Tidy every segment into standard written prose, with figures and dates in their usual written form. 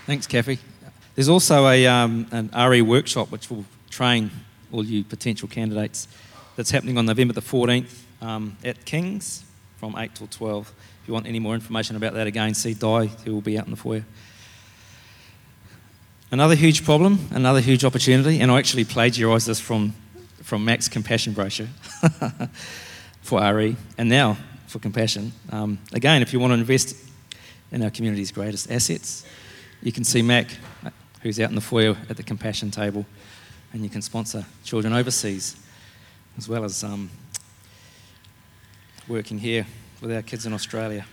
Thanks, Kathy. There's also an RE workshop which will train all you potential candidates that's happening on November the 14th at King's from 8 till 12. If you want any more information about that, again, see Di, who will be out in the foyer. Another huge problem, another huge opportunity, and I actually plagiarised this from Mac's Compassion brochure for RE, and now for Compassion. Again, if you want to invest in our community's greatest assets, you can see Mac, who's out in the foyer at the Compassion table, and you can sponsor children overseas, as well as working here with our kids in Australia.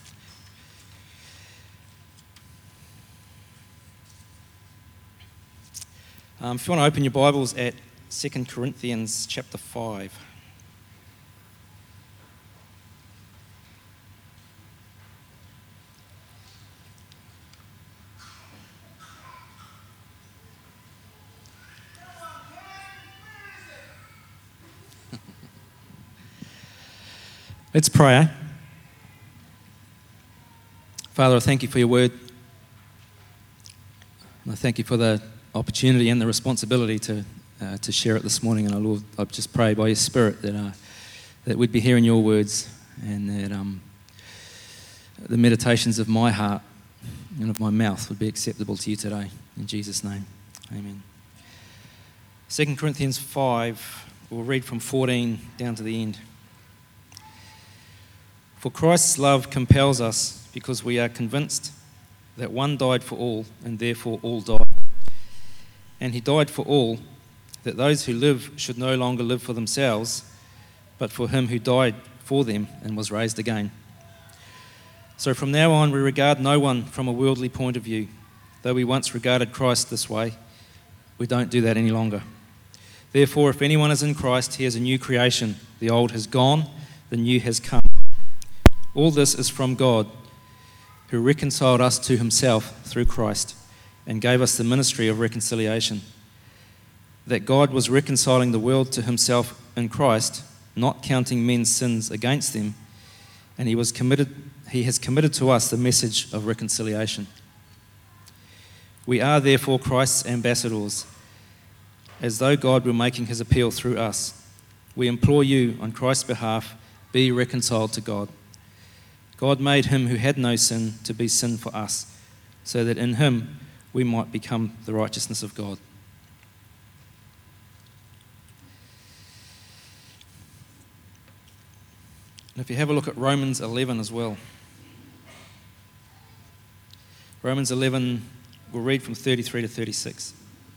If you want to open your Bibles at 2 Corinthians chapter 5. Let's pray, eh? Father, I thank you for your word. And I thank you for the opportunity and the responsibility to share it this morning. And Lord, I just pray by your Spirit that we'd be hearing your words, and that the meditations of my heart and of my mouth would be acceptable to you today. In Jesus' name, amen. 2 Corinthians 5, we'll read from 14 down to the end. For Christ's love compels us, because we are convinced that one died for all, and therefore all died. And he died for all, that those who live should no longer live for themselves, but for him who died for them and was raised again. So from now on we regard no one from a worldly point of view. Though we once regarded Christ this way, we don't do that any longer. Therefore, if anyone is in Christ, he is a new creation. The old has gone, the new has come. All this is from God, who reconciled us to himself through Christ and gave us the ministry of reconciliation. That God was reconciling the world to himself in Christ, not counting men's sins against them, and he has committed to us the message of reconciliation. We are therefore Christ's ambassadors, as though God were making his appeal through us. We implore you on Christ's behalf, be reconciled to God. God made him who had no sin to be sin for us, so that in him we might become the righteousness of God. And if you have a look at Romans 11 as well. Romans 11, we'll read from 33 to 36.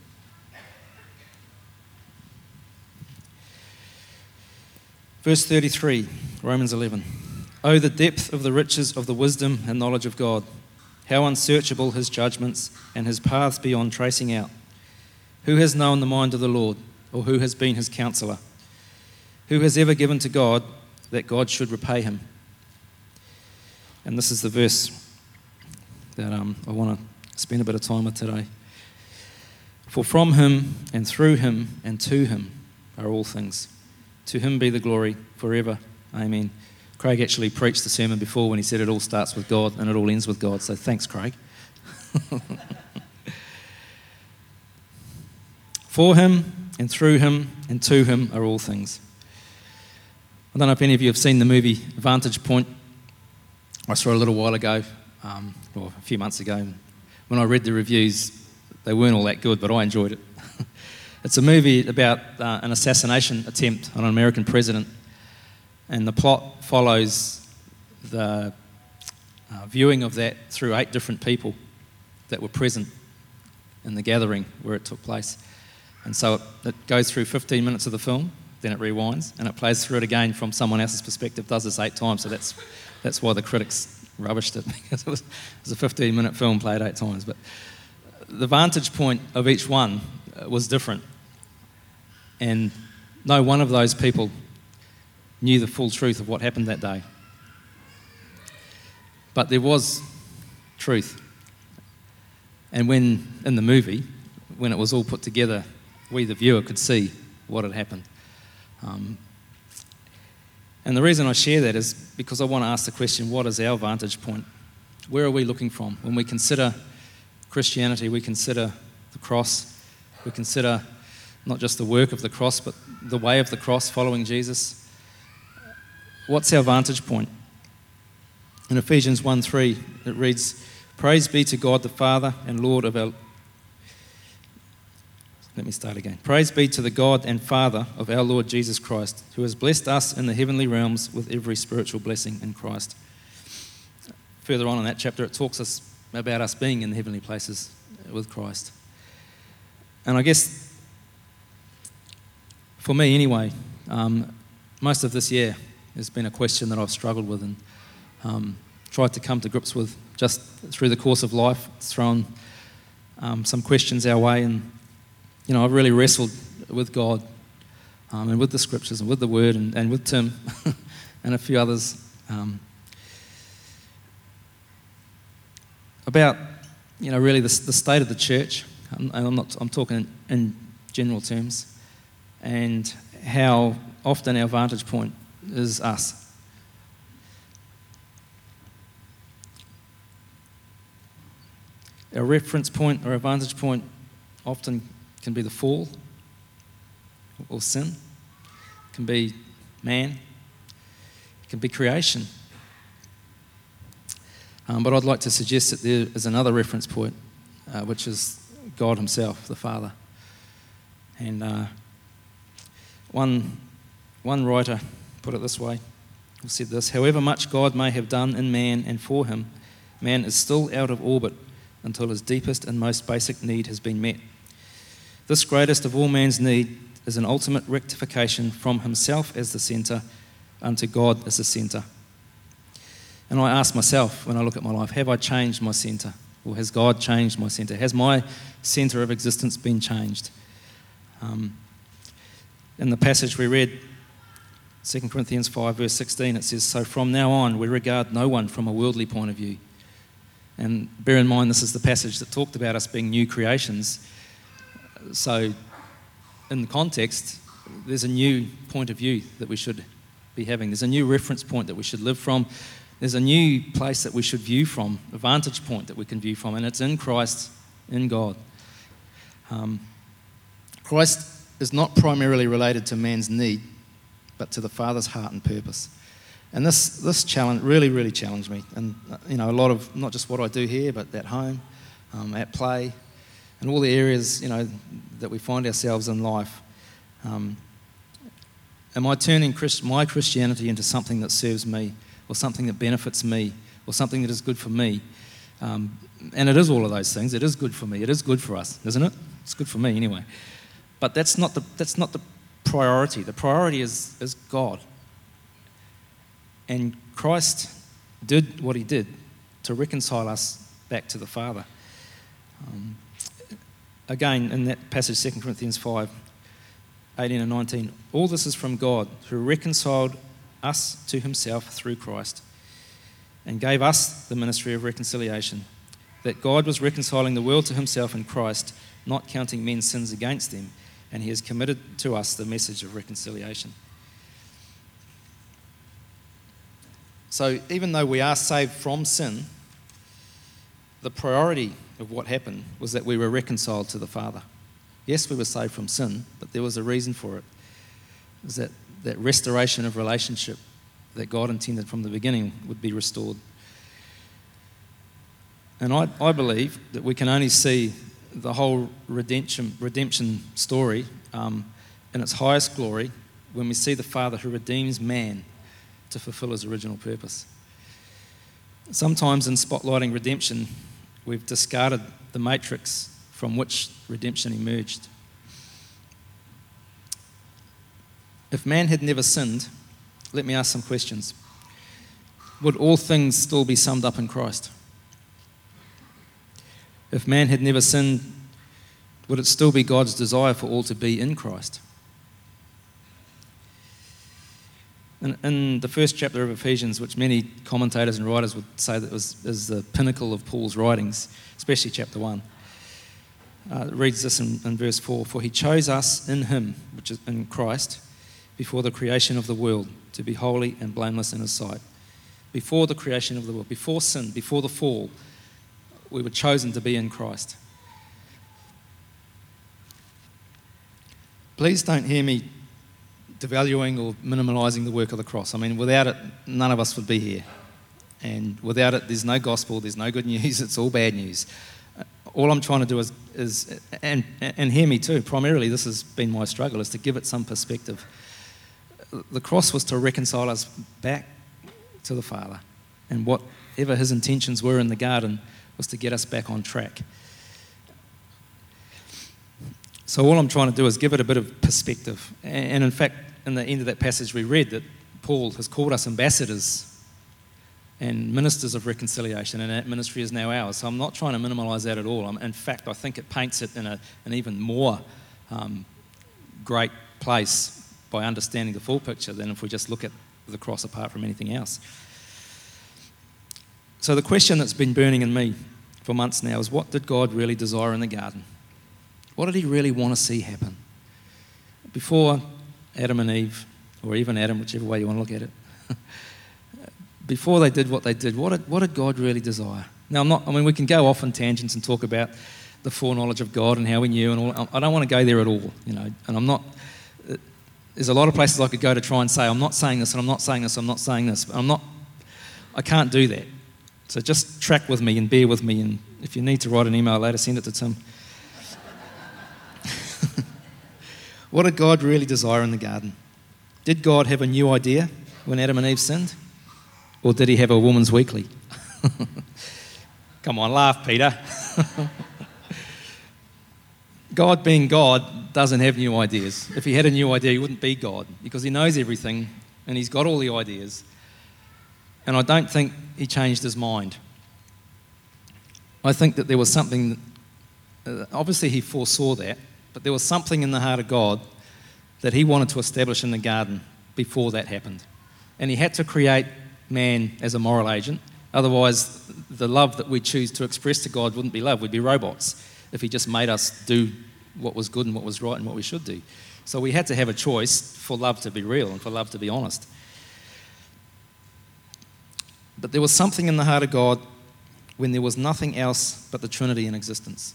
Verse 33, Romans 11. Oh, the depth of the riches of the wisdom and knowledge of God. How unsearchable his judgments and his paths beyond tracing out. Who has known the mind of the Lord, or who has been his counselor? Who has ever given to God that God should repay him? And this is the verse that I want to spend a bit of time with today. For from him and through him and to him are all things. To him be the glory forever. Amen. Craig actually preached the sermon before when he said it all starts with God and it all ends with God. So thanks, Craig. For him and through him and to him are all things. I don't know if any of you have seen the movie Vantage Point. I saw it a little while ago, or a few months ago. When I read the reviews, they weren't all that good, but I enjoyed it. It's a movie about an assassination attempt on an American president. And the plot follows the viewing of that through 8 different people that were present in the gathering where it took place. And so it goes through 15 minutes of the film, then it rewinds, and it plays through it again from someone else's perspective, does this 8 times, so that's why the critics rubbished it, because it was a 15-minute film played 8 times. But the vantage point of each one was different. And no one of those people knew the full truth of what happened that day. But there was truth. And when, in the movie, when it was all put together, we, the viewer, could see what had happened. And the reason I share that is because I want to ask the question, what is our vantage point? Where are we looking from when we consider Christianity, we consider the cross. We consider not just the work of the cross, but the way of the cross, following Jesus. What's our vantage point? In Ephesians 1:3, it reads, "Praise be to God the Father and Lord of our..." Let me start again. "Praise be to the God and Father of our Lord Jesus Christ, who has blessed us in the heavenly realms with every spiritual blessing in Christ." Further on in that chapter, it talks about us being in the heavenly places with Christ. And I guess, for me anyway, most of this year has been a question that I've struggled with and tried to come to grips with just through the course of life. It's thrown some questions our way, and I've really wrestled with God and with the scriptures and with the Word and with Tim and a few others about really the state of the church. I'm talking in general terms, and how often our vantage point is us. Our reference point or our vantage point often can be the fall or sin. It can be man. It can be creation. But I'd like to suggest that there is another reference point, which is God himself, the Father. And one writer put it this way, he said this: "However much God may have done in man and for him, man is still out of orbit until his deepest and most basic need has been met. This greatest of all man's need is an ultimate rectification from himself as the centre unto God as the centre." And I ask myself, when I look at my life, have I changed my centre? Or has God changed my centre? Has my centre of existence been changed? In the passage we read, 2 Corinthians 5 verse 16, it says, "So from now on we regard no one from a worldly point of view." And bear in mind, this is the passage that talked about us being new creations. So in the context, there's a new point of view that we should be having. There's a new reference point that we should live from. There's a new place that we should view from, a vantage point that we can view from, and it's in Christ, in God. Christ is not primarily related to man's need, but to the Father's heart and purpose. And this challenge really challenged me. And a lot of not just what I do here, but at home, at play, and all the areas that we find ourselves in life. Am I turning my Christianity into something that serves me, or something that benefits me, or something that is good for me? And it is all of those things. It is good for me. It is good for us, isn't it? It's good for me anyway. But that's not the priority. The priority is God. And Christ did what he did to reconcile us back to the Father. Again, in that passage, 2 Corinthians 5, 18 and 19, "All this is from God, who reconciled us to himself through Christ and gave us the ministry of reconciliation, that God was reconciling the world to himself in Christ, not counting men's sins against them, and he has committed to us the message of reconciliation." So even though we are saved from sin, the priority of what happened was that we were reconciled to the Father. Yes, we were saved from sin, but there was a reason for it. It was that restoration of relationship that God intended from the beginning would be restored. And I believe that we can only see the whole redemption story in its highest glory when we see the Father who redeems man to fulfill his original purpose. Sometimes in spotlighting redemption, we've discarded the matrix from which redemption emerged. If man had never sinned, let me ask some questions. Would all things still be summed up in Christ? If man had never sinned, would it still be God's desire for all to be in Christ? In the first chapter of Ephesians, which many commentators and writers would say that is the pinnacle of Paul's writings, especially chapter 1, it reads this in verse 4, "For he chose us in him," which is in Christ, "before the creation of the world, to be holy and blameless in his sight." Before the creation of the world, before sin, before the fall, we were chosen to be in Christ. Please don't hear me devaluing or minimalising the work of the cross. I mean, without it, none of us would be here. And without it, there's no gospel, there's no good news, it's all bad news. All I'm trying to do is and hear me too, primarily this has been my struggle, is to give it some perspective. The cross was to reconcile us back to the Father. And whatever his intentions were in the garden was to get us back on track. So all I'm trying to do is give it a bit of perspective. And in fact, in the end of that passage we read, that Paul has called us ambassadors and ministers of reconciliation, and that ministry is now ours. So I'm not trying to minimise that at all. In fact, I think it paints it in an even more great place by understanding the full picture than if we just look at the cross apart from anything else. So the question that's been burning in me for months now is, what did God really desire in the garden? What did he really want to see happen? Before Adam and Eve, or even Adam, whichever way you want to look at it, before they did what they did, what did God really desire? Now, we can go off on tangents and talk about the foreknowledge of God and how he knew and all. I don't want to go there at all, and I'm not. There's a lot of places I could go to try and say, I'm not saying this, and I'm not saying this, I'm not saying this, but I can't do that. So just track with me and bear with me, and if you need to write an email later, send it to Tim. What did God really desire in the garden? Did God have a new idea when Adam and Eve sinned? Or did he have a woman's weekly? Come on, laugh, Peter. God being God doesn't have new ideas. If he had a new idea, he wouldn't be God, because he knows everything and he's got all the ideas. And I don't think he changed his mind. I think that there was something, obviously he foresaw that, but there was something in the heart of God that he wanted to establish in the garden before that happened. And he had to create man as a moral agent. Otherwise, the love that we choose to express to God wouldn't be love. We'd be robots if he just made us do what was good and what was right and what we should do. So we had to have a choice for love to be real and for love to be honest. But there was something in the heart of God when there was nothing else but the Trinity in existence.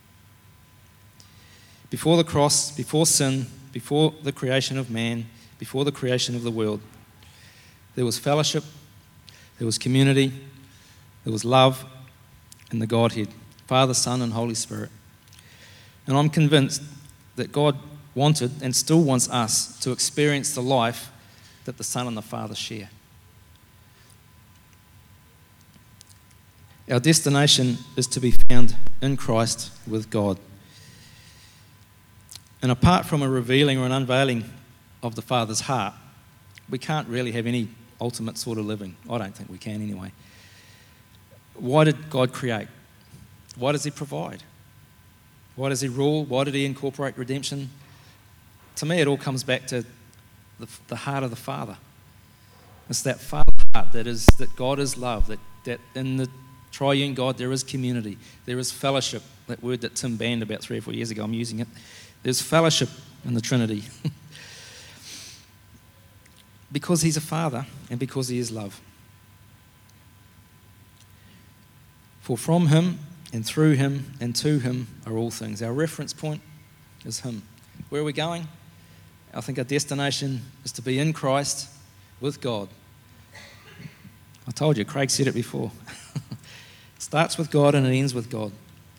Before the cross, before sin, before the creation of man, before the creation of the world, there was fellowship, there was community, there was love in the Godhead, Father, Son, and Holy Spirit. And I'm convinced that God wanted and still wants us to experience the life that the Son and the Father share. Our destination is to be found in Christ with God. And apart from a revealing or an unveiling of the Father's heart, we can't really have any ultimate sort of living. I don't think we can anyway. Why did God create? Why does he provide? Why does he rule? Why did he incorporate redemption? To me, it all comes back to the heart of the Father. It's that Father heart that God is love, that in the triune God there is community, there is fellowship, that word that Tim banned about 3 or 4 years ago, I'm using it. There's fellowship in the Trinity. Because he's a Father and because he is love. For from him and through him and to him are all things. Our reference point is him. Where are we going? I think our destination is to be in Christ with God. I told you, Craig said it before. It starts with God and it ends with God.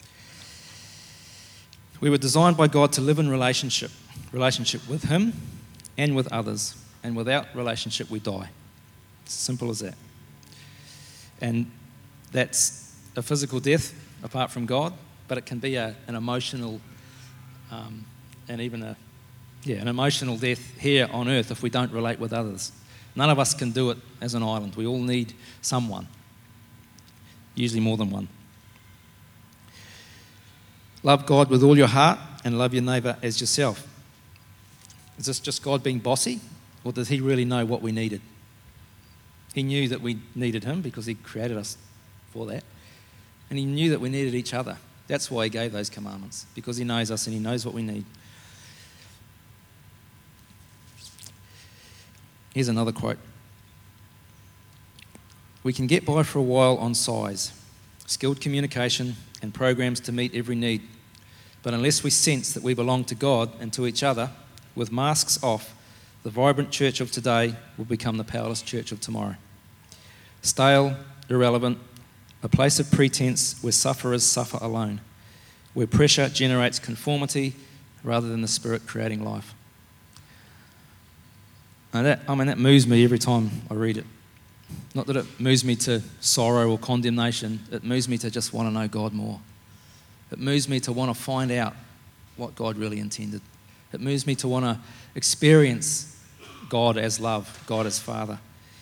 We were designed by God to live in relationship with him and with others. And without relationship, we die. It's simple as that. And that's a physical death apart from God, but it can be an emotional and even an emotional death here on earth if we don't relate with others. None of us can do it as an island. We all need someone, usually more than one. Love God with all your heart and love your neighbour as yourself. Is this just God being bossy, or does he really know what we needed? He knew that we needed him because he created us for that. And he knew that we needed each other. That's why he gave those commandments, because he knows us and he knows what we need. Here's another quote. We can get by for a while on size, skilled communication, and programs to meet every need. But unless we sense that we belong to God and to each other, with masks off, the vibrant church of today will become the powerless church of tomorrow. Stale, irrelevant, a place of pretense where sufferers suffer alone, where pressure generates conformity rather than the Spirit creating life. And that moves me every time I read it. Not that it moves me to sorrow or condemnation, it moves me to just want to know God more. It moves me to want to find out what God really intended. It moves me to want to experience God as love, God as Father.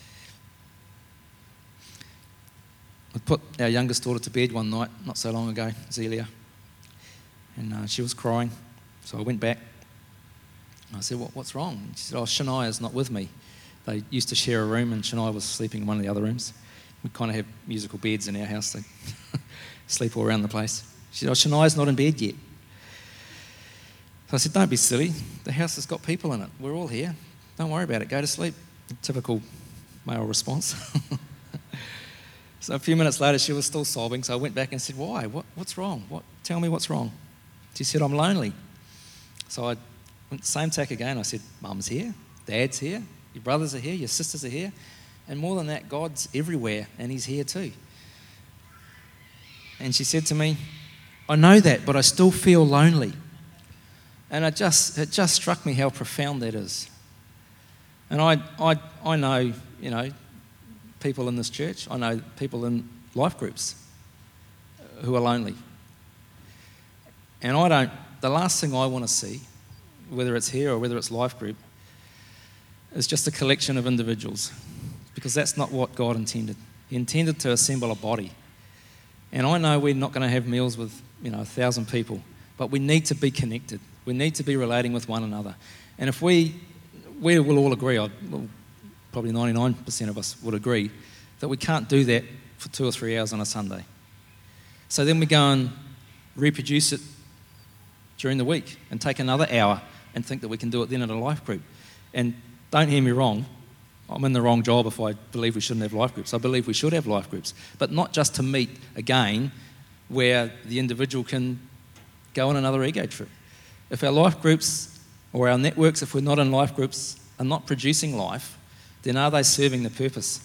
I put our youngest daughter to bed one night, not so long ago, Zelia, and she was crying. So I went back and I said, what's wrong? And she said, Shania's not with me. They used to share a room and Shania was sleeping in one of the other rooms. We kind of have musical beds in our house. They sleep all around the place. She said, Shania's not in bed yet. So I said, don't be silly. The house has got people in it. We're all here. Don't worry about it. Go to sleep. Typical male response. So a few minutes later, she was still sobbing. So I went back and said, why? What's wrong? Tell me what's wrong. She said, I'm lonely. So I went same tack again. I said, Mum's here. Dad's here. Your brothers are here. Your sisters are here. And more than that, God's everywhere and He's here too. And she said to me, I know that, but I still feel lonely. And it just struck me how profound that is. And I know, people in this church, I know people in life groups who are lonely. And the last thing I want to see, whether it's here or whether it's life group, is just a collection of individuals, because that's not what God intended. He intended to assemble a body. And I know we're not going to have meals with 1,000 people, but we need to be connected. We need to be relating with one another. And if we will all agree, probably 99% of us would agree, that we can't do that for 2 or 3 hours on a Sunday. So then we go and reproduce it during the week and take another hour and think that we can do it then at a life group. And don't hear me wrong, I'm in the wrong job if I believe we shouldn't have life groups. I believe we should have life groups, but not just to meet again where the individual can go on another ego trip. If our life groups or our networks, if we're not in life groups, are not producing life, then are they serving the purpose?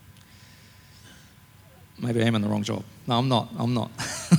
Maybe I am in the wrong job. No, I'm not.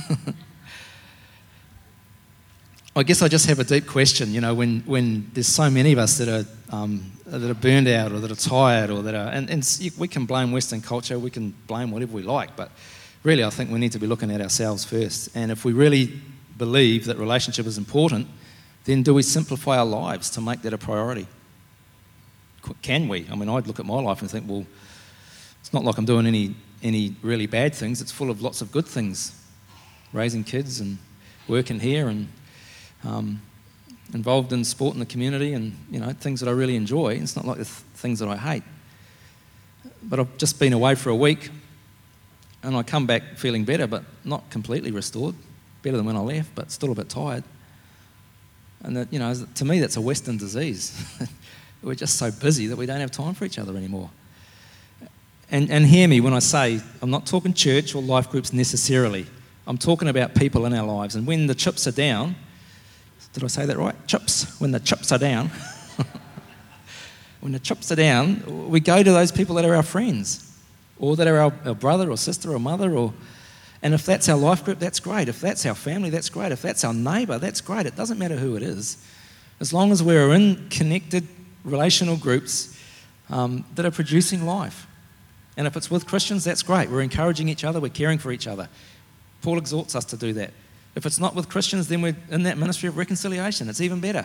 I guess I just have a deep question, when there's so many of us that are burned out or that are tired or that are, and we can blame Western culture, we can blame whatever we like, but really I think we need to be looking at ourselves first. And if we really believe that relationship is important, then do we simplify our lives to make that a priority? Can we? I mean, I'd look at my life and think, well, it's not like I'm doing any really bad things. It's full of lots of good things. Raising kids and working here and involved in sport in the community and, things that I really enjoy. It's not like the things that I hate. But I've just been away for a week and I come back feeling better, but not completely restored. Better than when I left, but still a bit tired. And that, to me, that's a Western disease. We're just so busy that we don't have time for each other anymore. And hear me when I say, I'm not talking church or life groups necessarily. I'm talking about people in our lives. And when the chips are down, did I say that right? Chips. When the chips are down, when the chips are down, we go to those people that are our friends, or that are our brother or sister or mother, and if that's our life group, that's great. If that's our family, that's great. If that's our neighbour, that's great. It doesn't matter who it is. As long as we're in connected relational groups that are producing life. And if it's with Christians, that's great. We're encouraging each other, we're caring for each other. Paul exhorts us to do that. If it's not with Christians, then we're in that ministry of reconciliation. It's even better.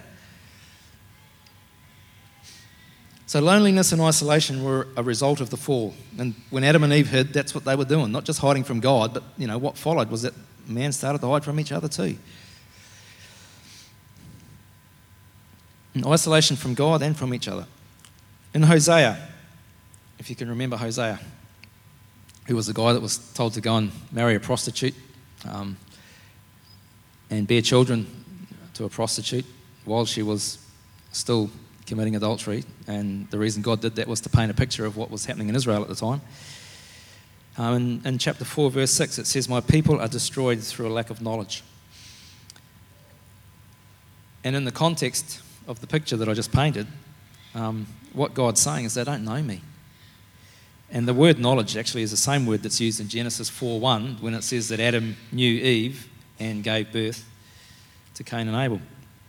So loneliness and isolation were a result of the fall. And when Adam and Eve hid, that's what they were doing. Not just hiding from God, but what followed was that man started to hide from each other too. And isolation from God and from each other. In Hosea, if you can remember Hosea, who was the guy that was told to go and marry a prostitute and bear children to a prostitute while she was still committing adultery, and the reason God did that was to paint a picture of what was happening in Israel at the time. In chapter 4, verse 6, it says, "My people are destroyed through a lack of knowledge." And in the context of the picture that I just painted, what God's saying is they don't know me. And the word knowledge actually is the same word that's used in Genesis 4:1 when it says that Adam knew Eve and gave birth to Cain and Abel.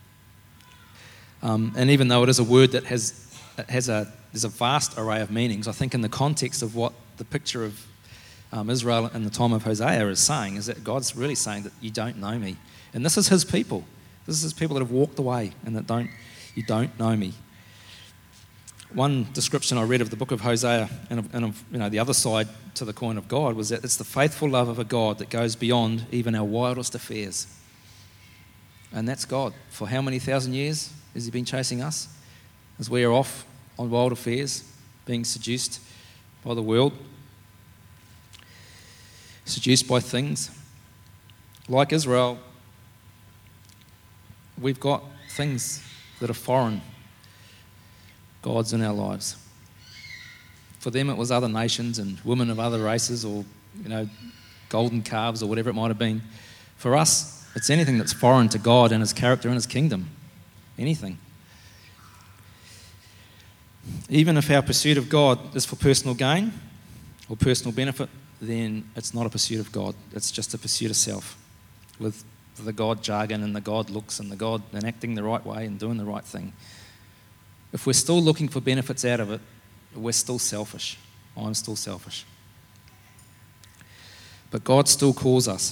And even though it is a word that there's a vast array of meanings, I think in the context of what the picture of Israel in the time of Hosea is saying is that God's really saying that you don't know me. And this is his people. This is his people that have walked away and that you don't know me. One description I read of the book of Hosea and of the other side to the coin of God was that it's the faithful love of a God that goes beyond even our wildest affairs. And that's God. For how many thousand years has he been chasing us? As we are off on wild affairs, being seduced by the world, seduced by things. Like Israel, we've got things that are foreign gods in our lives. For them it was other nations and women of other races, or golden calves or whatever it might have been. For us, it's anything that's foreign to God and his character and his kingdom. Anything. Even if our pursuit of God is for personal gain or personal benefit, then it's not a pursuit of God. It's just a pursuit of self, with the God jargon and the God looks and the God and acting the right way and doing the right thing. If we're still looking for benefits out of it, we're still selfish. I'm still selfish. But God still calls us.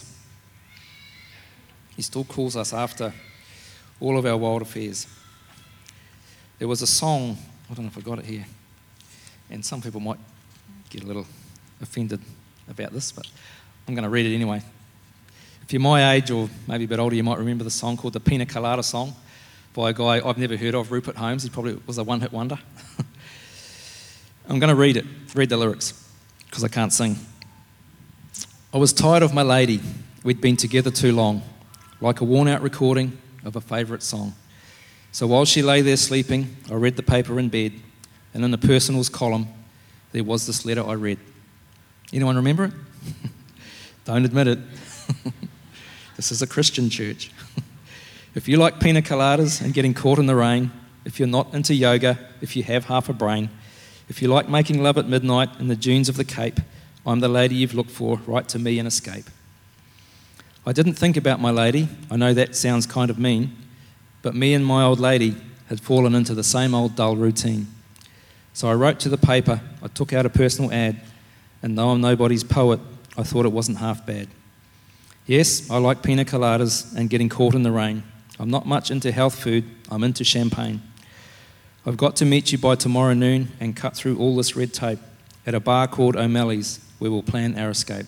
He still calls us after all of our wild affairs. There was a song, I don't know if I got it here, and some people might get a little offended about this, but I'm going to read it anyway. If you're my age or maybe a bit older, you might remember the song called the Pina Colada Song by a guy I've never heard of, Rupert Holmes. He probably was a one-hit wonder. I'm going to read the lyrics, because I can't sing. I was tired of my lady. We'd been together too long, like a worn-out recording of a favourite song. So while she lay there sleeping, I read the paper in bed, and in the personals column, there was this letter I read. Anyone remember it? Don't admit it. This is a Christian church. If you like pina coladas and getting caught in the rain, if you're not into yoga, if you have half a brain, if you like making love at midnight in the dunes of the Cape, I'm the lady you've looked for, write to me and escape. I didn't think about my lady, I know that sounds kind of mean, but me and my old lady had fallen into the same old dull routine. So I wrote to the paper, I took out a personal ad, and though I'm nobody's poet, I thought it wasn't half bad. Yes, I like pina coladas and getting caught in the rain. I'm not much into health food, I'm into champagne. I've got to meet you by tomorrow noon and cut through all this red tape at a bar called O'Malley's, where we'll plan our escape.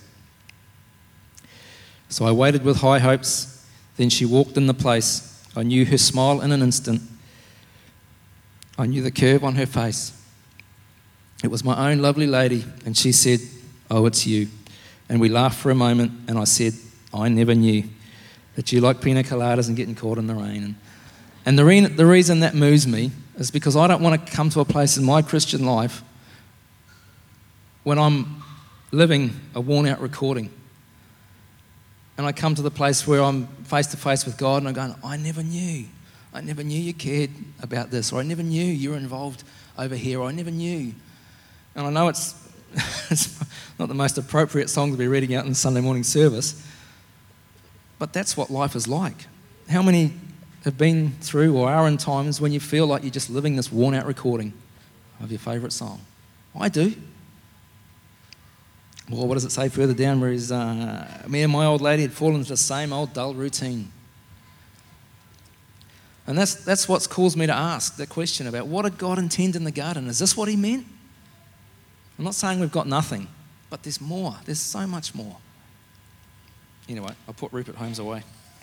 So I waited with high hopes, then she walked in the place. I knew her smile in an instant. I knew the curve on her face. It was my own lovely lady, and she said, "Oh, it's you." And we laughed for a moment, and I said, "I never knew that you like pina coladas and getting caught in the rain." And the reason that moves me is because I don't want to come to a place in my Christian life when I'm living a worn-out recording, and I come to the place where I'm face-to-face with God, and I'm going, I never knew you cared about this, or I never knew you were involved over here, or I never knew. And I know it's not the most appropriate song to be reading out in the Sunday morning service, but that's what life is like. How many have been through or are in times when you feel like you're just living this worn-out recording of your favourite song? I do. Well, what does it say further down where he's, me and my old lady had fallen into the same old dull routine? And that's what's caused me to ask that question about what did God intend in the garden? Is this what he meant? I'm not saying we've got nothing, but there's more. There's so much more. Anyway, I'll put Rupert Holmes away.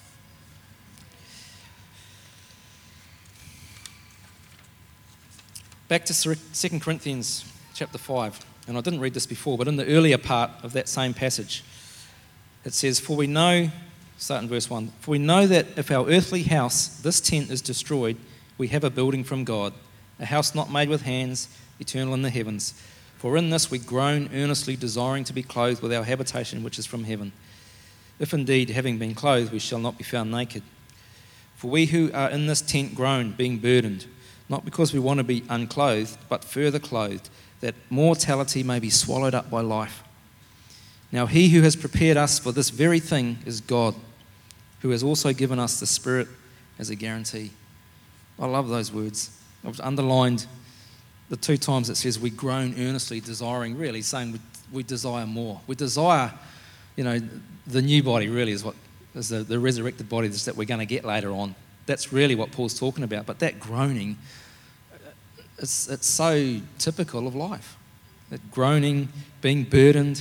Back to 2 Corinthians chapter 5. And I didn't read this before, but in the earlier part of that same passage, it says, "For we know," start in verse 1, "For we know that if our earthly house, this tent, is destroyed, we have a building from God, a house not made with hands, eternal in the heavens. For in this we groan, earnestly desiring to be clothed with our habitation which is from heaven. If indeed, having been clothed, we shall not be found naked. For we who are in this tent groan, being burdened, not because we want to be unclothed, but further clothed, that mortality may be swallowed up by life. Now he who has prepared us for this very thing is God, who has also given us the Spirit as a guarantee. I love those words. I've underlined the 2 times it says we groan earnestly, desiring, really saying we desire more. We desire, the new body really is the resurrected body that we're going to get later on. That's really what Paul's talking about. But that groaning, it's so typical of life. That groaning, being burdened,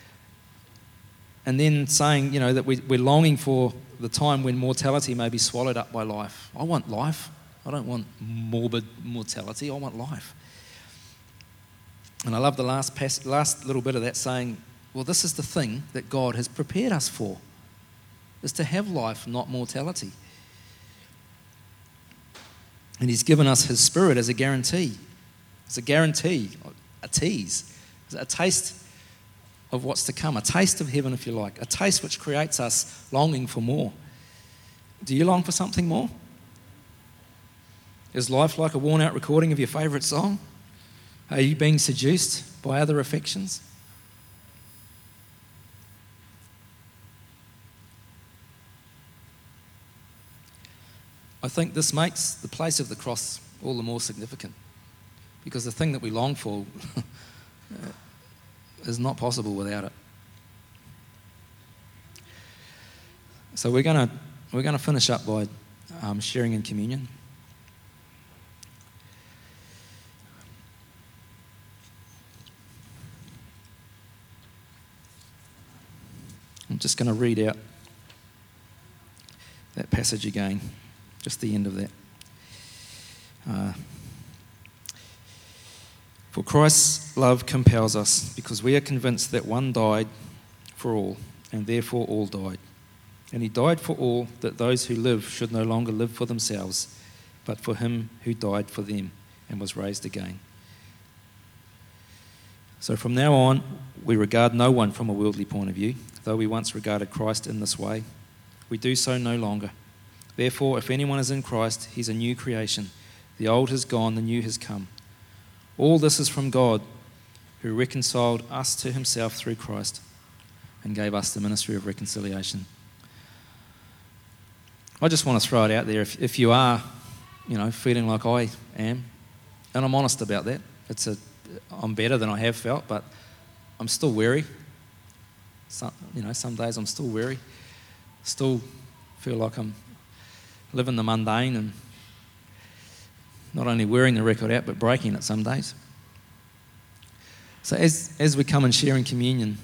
and then saying, that we're longing for the time when mortality may be swallowed up by life. I want life. I don't want morbid mortality. I want life. And I love the last little bit of that saying, well, this is the thing that God has prepared us for, is to have life, not mortality. And he's given us his Spirit as a guarantee. It's a guarantee, a tease, a taste of what's to come, a taste of heaven, if you like, a taste which creates us longing for more. Do you long for something more? Is life like a worn-out recording of your favourite song? Are you being seduced by other affections? I think this makes the place of the cross all the more significant, because the thing that we long for is not possible without it. So we're going to finish up by sharing in communion. I'm just going to read out that passage again, just the end of that. For Christ's love compels us, because we are convinced that one died for all, and therefore all died. And he died for all, that those who live should no longer live for themselves, but for him who died for them and was raised again. So from now on, we regard no one from a worldly point of view. Though we once regarded Christ in this way, we do so no longer. Therefore, if anyone is in Christ, he's a new creation. The old has gone, the new has come. All this is from God, who reconciled us to himself through Christ and gave us the ministry of reconciliation. I just want to throw it out there. If you are, feeling like I am, and I'm honest about that, I'm better than I have felt, but I'm still weary. Some days I'm still weary. Still feel like I'm living the mundane and not only wearing the record out, but breaking it some days. So as we come and share in communion,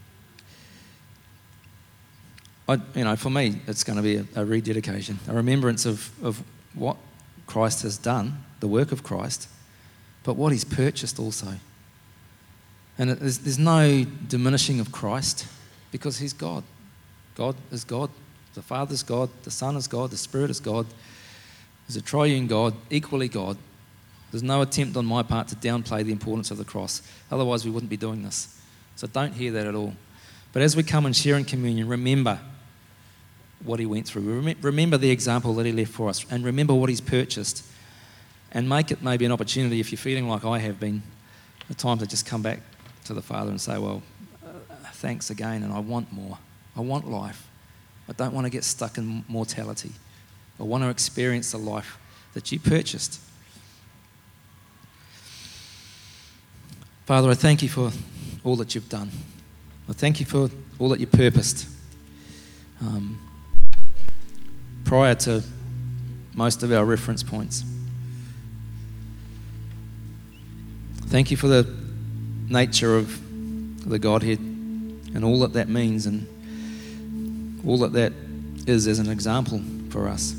for me, it's going to be a rededication, a remembrance of what Christ has done, the work of Christ, but what he's purchased also. And there's no diminishing of Christ, because he's God. God is God. The Father's God. The Son is God. The Spirit is God. There's a triune God, equally God. There's no attempt on my part to downplay the importance of the cross. Otherwise, we wouldn't be doing this. So don't hear that at all. But as we come and share in communion, remember what he went through. Remember the example that he left for us. And remember what he's purchased. And make it maybe an opportunity, if you're feeling like I have been, a time to just come back to the Father and say, well, thanks again, and I want more. I want life. I don't want to get stuck in mortality. I want to experience the life that you purchased. Father, I thank you for all that you've done. I thank you for all that you purposed. Prior to most of our reference points. Thank you for the nature of the Godhead and all that means, and all that is as an example for us.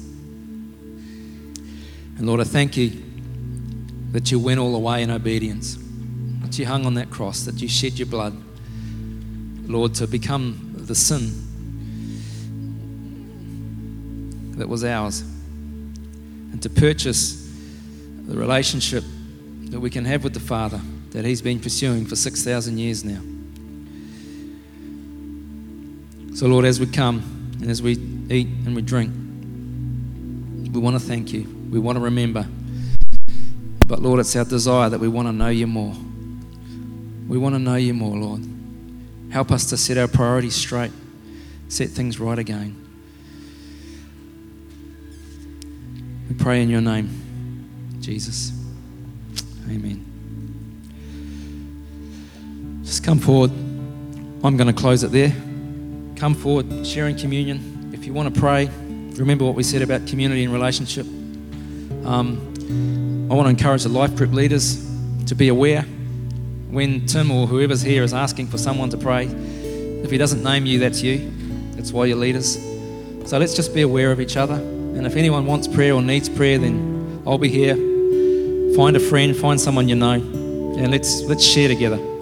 And Lord, I thank you that you went all the way in obedience, that you hung on that cross, that you shed your blood, Lord, to become the sin that was ours, and to purchase the relationship that we can have with the Father that he's been pursuing for 6,000 years now. So Lord, as we come and as we eat and we drink, we want to thank you. We want to remember. But Lord, it's our desire that we want to know you more. We want to know you more, Lord. Help us to set our priorities straight, set things right again. We pray in your name, Jesus. Amen. Just come forward. I'm going to close it there. Come forward, sharing communion. If you want to pray, remember what we said about community and relationship. I want to encourage the life group leaders to be aware when Tim or whoever's here is asking for someone to pray. If he doesn't name you, that's you. That's why you're leaders. So let's just be aware of each other. And if anyone wants prayer or needs prayer, then I'll be here. Find a friend, find someone you know, and let's share together.